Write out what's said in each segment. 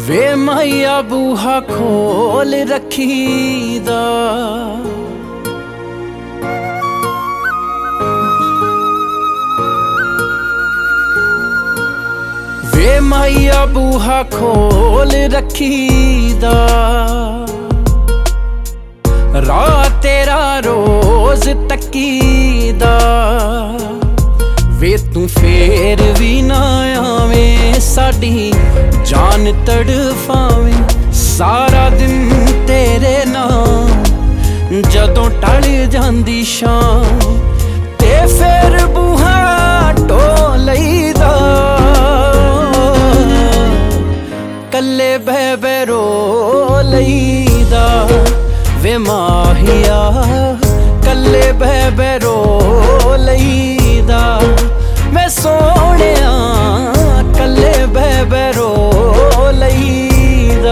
वे माइया बूहा खोल रखीदा, वे माइया बूहा खोल रखीदा। राह तेरा रोज तकीदा, वे तू फेर भी ना आवें साडी जान तड़फावें। सारा दिन तेरे नाम जदों टल जांदी शाम, ते फिर बूहा ढो लईदा। कल्ले बह बह रो लईदा, वे माहिया कल्ले बह बह रो लईदा। मैं सोहणिया कल्ले बह बह रो लईदा।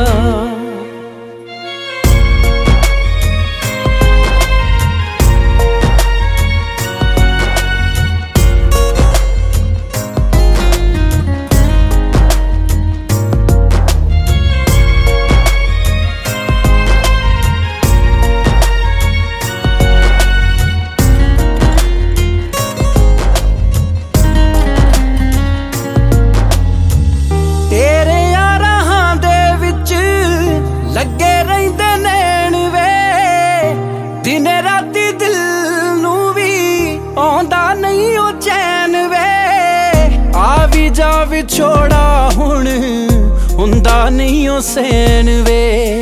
लगे रहिंदे नैन वे दिने राती, दिल नू भी आउंदा नहीं ओ चैन वे। आ भी जा विछोड़ा हुण हुंदा नहीं ओ सैन वे।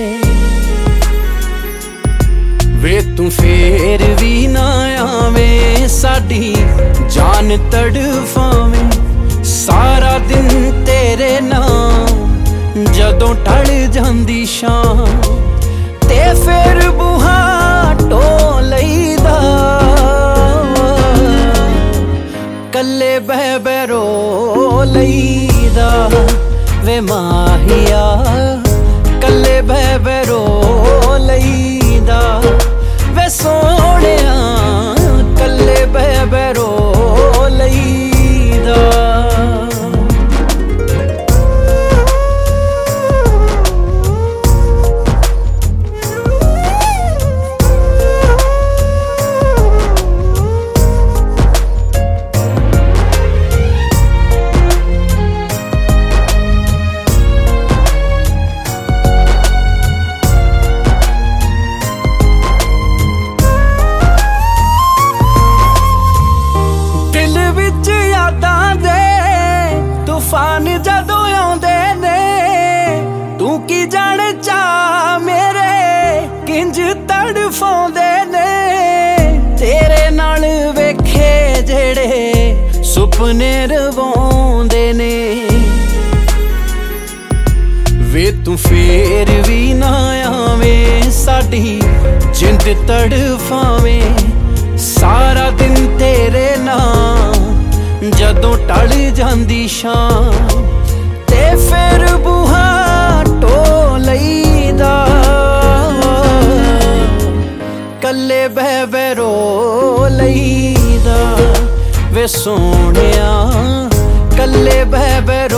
वे तू फेर भी ना आवें साडी जान तड़फावें। सारा दिन तेरे नाम जदों टल जांदी शाम, ते फिर बूहा ढो लईदा। कल्ले बह बह रो लईदा, वे माहिया कल्ले बह बह रो लईदा। वे सोहणिया कल्ले बह बह रो लईदा। तूफान जदों आउंदे ने, तू की जाने चा मेरे किंज तड़फाउंदे ने। तेरे नाल वेखे जेड़े सुपने रवाउंदे ने, वे तू फेर भी ना आवें साडी जिंद तड़फावें। सारा दिन तेरे नाम जदों टल जांदी शाम, ते फिर बूहा ढो लईदा। कल्ले बह बह रो लईदा, वे सोहणिया कल्ले बह बह